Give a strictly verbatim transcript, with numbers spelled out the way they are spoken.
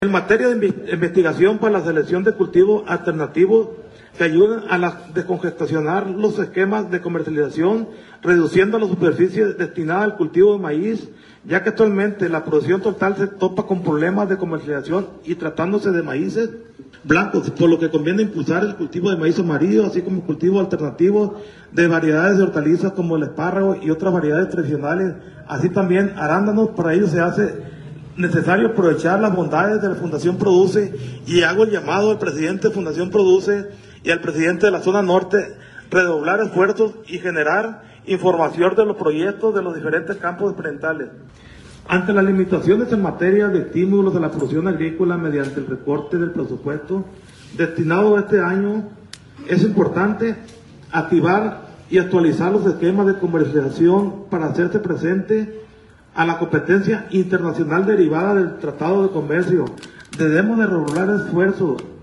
En materia de investigación para la selección de cultivos alternativos que ayuden a la, descongestionar los esquemas de comercialización, reduciendo la superficie destinada al cultivo de maíz, ya que actualmente la producción total se topa con problemas de comercialización y tratándose de maíces blancos, por lo que conviene impulsar el cultivo de maíz amarillo, así como cultivos alternativos de variedades de hortalizas como el espárrago y otras variedades tradicionales, así también arándanos. Para ello se hace necesario aprovechar las bondades de la Fundación Produce, y hago el llamado al presidente de Fundación Produce y al presidente de la zona norte, redoblar esfuerzos y generar información de los proyectos de los diferentes campos experimentales. Ante las limitaciones en materia de estímulos de la producción agrícola mediante el recorte del presupuesto destinado a este año, es importante activar y actualizar los esquemas de comercialización para hacerse presente a la competencia internacional derivada del Tratado de Comercio. Debemos de redoblar esfuerzos